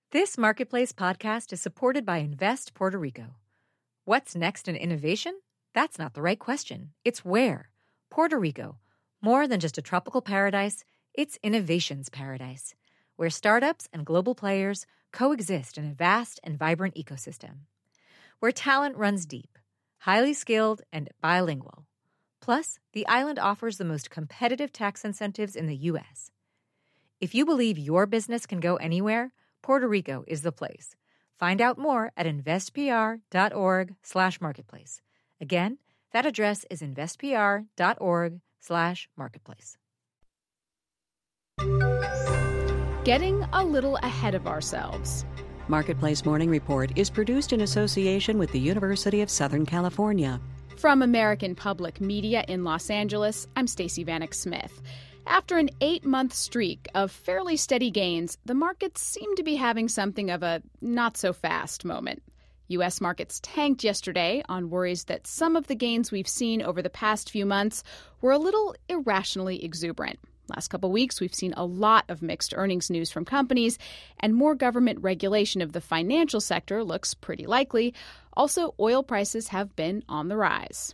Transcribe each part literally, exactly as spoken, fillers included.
This Marketplace podcast is supported by Invest Puerto Rico. What's next in innovation? That's not the right question. It's where. Puerto Rico. More than just a tropical paradise, it's innovation's paradise, where startups and global players coexist in a vast and vibrant ecosystem. Where talent runs deep, highly skilled, and bilingual. Plus, the island offers the most competitive tax incentives in the U S. If you believe your business can go anywhere, Puerto Rico is the place. Find out more at investpr.org slash marketplace. Again, that address is investpr.org slash marketplace. Getting a little ahead of ourselves. Marketplace Morning Report is produced in association with the University of Southern California. From American Public Media in Los Angeles, I'm Stacey Vanek Smith. After an eight-month streak of fairly steady gains, the markets seem to be having something of a not-so-fast moment. U S markets tanked yesterday on worries that some of the gains we've seen over the past few months were a little irrationally exuberant. Last couple weeks, we've seen a lot of mixed earnings news from companies, and more government regulation of the financial sector looks pretty likely. Also, oil prices have been on the rise.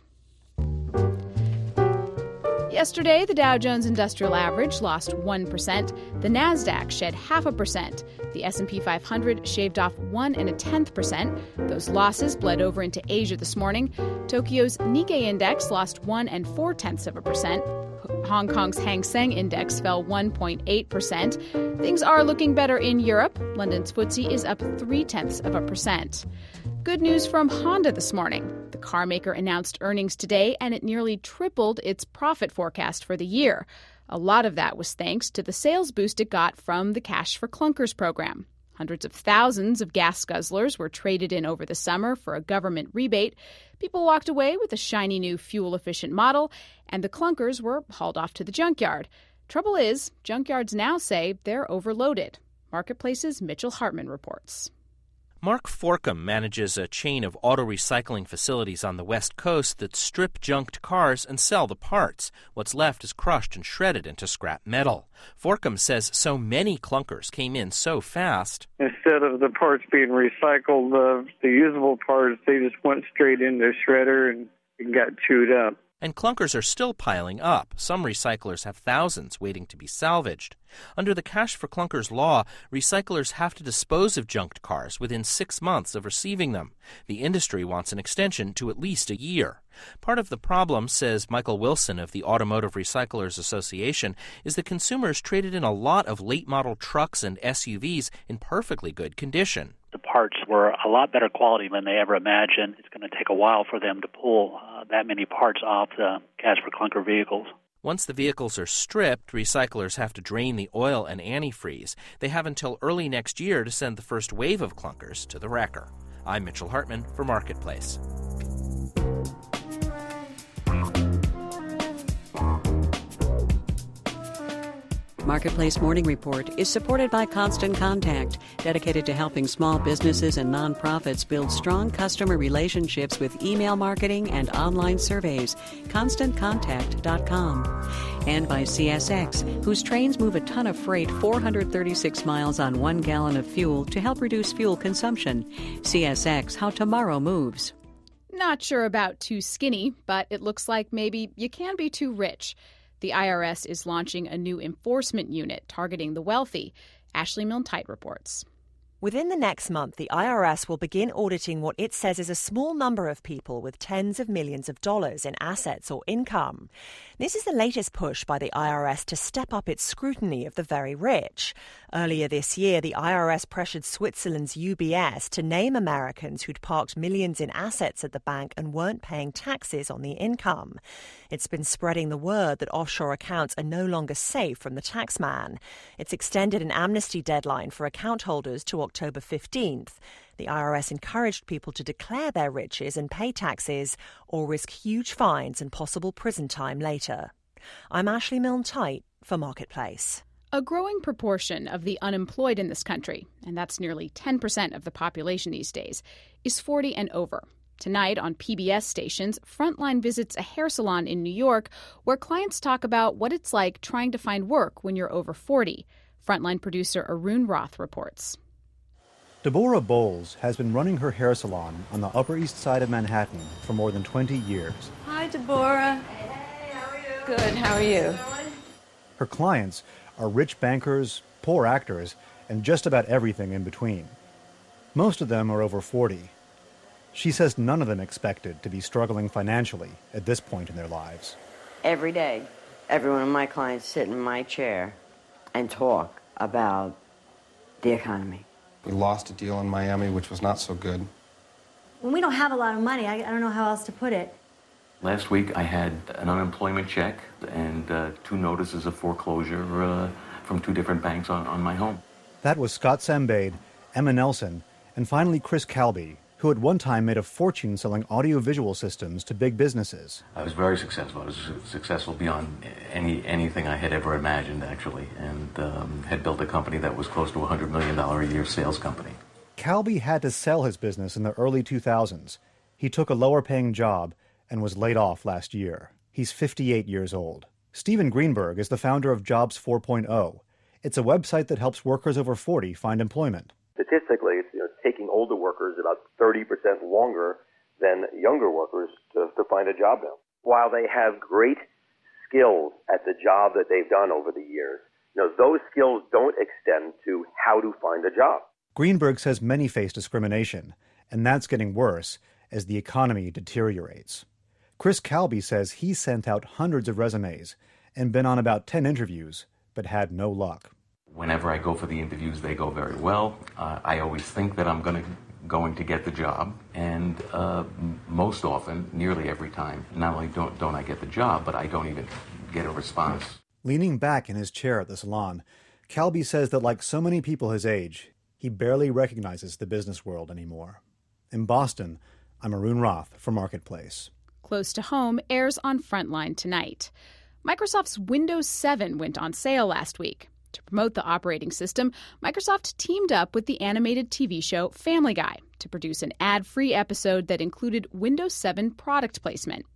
Yesterday, the Dow Jones Industrial Average lost one percent. The Nasdaq shed half a percent. The S and P five hundred shaved off one and a tenth percent. Those losses bled over into Asia this morning. Tokyo's Nikkei index lost one and four tenths of a percent. Hong Kong's Hang Seng index fell one point eight percent. Things are looking better in Europe. London's F T S E is up three tenths of a percent. Good news from Honda this morning. The car maker announced earnings today, and it nearly tripled its profit forecast for the year. A lot of that was thanks to the sales boost it got from the Cash for Clunkers program. Hundreds of thousands of gas guzzlers were traded in over the summer for a government rebate. People walked away with a shiny new fuel-efficient model, and the clunkers were hauled off to the junkyard. Trouble is, junkyards now say they're overloaded. Marketplace's Mitchell Hartman reports. Mark Forcum manages a chain of auto recycling facilities on the West Coast that strip junked cars and sell the parts. What's left is crushed and shredded into scrap metal. Forcum says so many clunkers came in so fast. Instead of the parts being recycled, the, the usable parts, they just went straight into a shredder and, and got chewed up. And clunkers are still piling up. Some recyclers have thousands waiting to be salvaged. Under the Cash for Clunkers law, recyclers have to dispose of junked cars within six months of receiving them. The industry wants an extension to at least a year. Part of the problem, says Michael Wilson of the Automotive Recyclers Association, is that consumers traded in a lot of late-model trucks and S U Vs in perfectly good condition. The parts were a lot better quality than they ever imagined. It's going to take a while for them to pull uh, that many parts off the Cash for Clunker vehicles. Once the vehicles are stripped, recyclers have to drain the oil and antifreeze. They have until early next year to send the first wave of clunkers to the wrecker. I'm Mitchell Hartman for Marketplace. Marketplace Morning Report is supported by Constant Contact, dedicated to helping small businesses and nonprofits build strong customer relationships with email marketing and online surveys. constant contact dot com. And by C S X, whose trains move a ton of freight four hundred thirty-six miles on one gallon of fuel to help reduce fuel consumption. C S X, how tomorrow moves. Not sure about too skinny, but it looks like maybe you can be too rich. The I R S is launching a new enforcement unit targeting the wealthy. Ashley Milne-Tite reports. Within the next month, the I R S will begin auditing what it says is a small number of people with tens of millions of dollars in assets or income. This is the latest push by the I R S to step up its scrutiny of the very rich. Earlier this year, the I R S pressured Switzerland's U B S to name Americans who'd parked millions in assets at the bank and weren't paying taxes on the income. It's been spreading the word that offshore accounts are no longer safe from the taxman. It's extended an amnesty deadline for account holders to October fifteenth. The I R S encouraged people to declare their riches and pay taxes or risk huge fines and possible prison time later. I'm Ashley Milne-Tite for Marketplace. A growing proportion of the unemployed in this country, and that's nearly ten percent of the population these days, is forty and over. Tonight on P B S stations, Frontline visits a hair salon in New York where clients talk about what it's like trying to find work when you're over forty. Frontline producer Arun Roth reports. Deborah Bowles has been running her hair salon on the Upper East Side of Manhattan for more than twenty years. Hi, Deborah. Hey, how are you? Good, how are you? Her clients are rich bankers, poor actors, and just about everything in between. Most of them are over forty. She says none of them expected to be struggling financially at this point in their lives. Every day, every one of my clients sit in my chair and talk about the economy. We lost a deal in Miami, which was not so good. When we don't have a lot of money, I, I don't know how else to put it. Last week, I had an unemployment check and uh, two notices of foreclosure uh, from two different banks on, on my home. That was Scott Sambade, Emma Nelson, and finally Chris Calby, who at one time made a fortune selling audiovisual systems to big businesses. I was very successful. I was successful beyond any anything I had ever imagined, actually, and um, had built a company that was close to a one hundred million dollars a year sales company. Calby had to sell his business in the early two thousands. He took a lower-paying job and was laid off last year. He's fifty-eight years old. Steven Greenberg is the founder of Jobs four point oh. It's a website that helps workers over forty find employment. Statistically, it's, you know, taking older workers about thirty percent longer than younger workers to, to find a job now. While they have great skills at the job that they've done over the years, you know, those skills don't extend to how to find a job. Greenberg says many face discrimination, and that's getting worse as the economy deteriorates. Chris Calby says he's sent out hundreds of resumes and been on about ten interviews, but had no luck. Whenever I go for the interviews, they go very well. Uh, I always think that I'm going to going to get the job, and uh, most often, nearly every time, not only don't don't I get the job, but I don't even get a response. Leaning back in his chair at the salon, Calby says that like so many people his age, he barely recognizes the business world anymore. In Boston, I'm Arun Roth for Marketplace. Close to Home airs on Frontline tonight. Microsoft's Windows seven went on sale last week. To promote the operating system, Microsoft teamed up with the animated T V show Family Guy to produce an ad-free episode that included Windows seven product placement.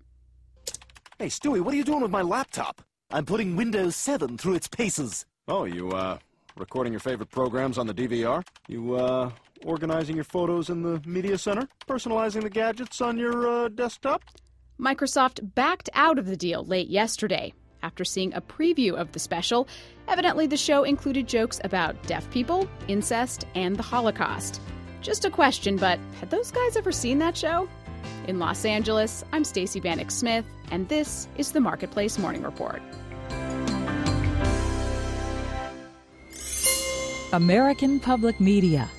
Hey, Stewie, what are you doing with my laptop? I'm putting Windows seven through its paces. Oh, you, uh, recording your favorite programs on the D V R? You, uh, organizing your photos in the media center? Personalizing the gadgets on your, uh, desktop? Microsoft backed out of the deal late yesterday. After seeing a preview of the special, evidently the show included jokes about deaf people, incest, and the Holocaust. Just a question, but had those guys ever seen that show? In Los Angeles, I'm Stacey Bannock Smith, and this is the Marketplace Morning Report. American Public Media.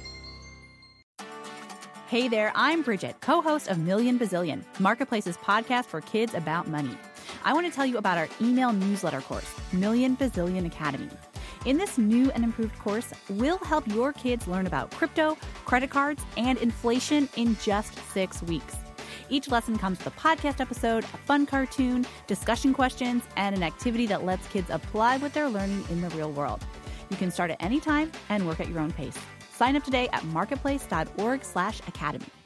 Hey there, I'm Bridget, co-host of Million Bazillion, Marketplace's podcast for kids about money. I want to tell you about our email newsletter course, Million Bazillion Academy. In this new and improved course, we'll help your kids learn about crypto, credit cards, and inflation in just six weeks. Each lesson comes with a podcast episode, a fun cartoon, discussion questions, and an activity that lets kids apply what they're learning in the real world. You can start at any time and work at your own pace. Sign up today at marketplace.org slash academy.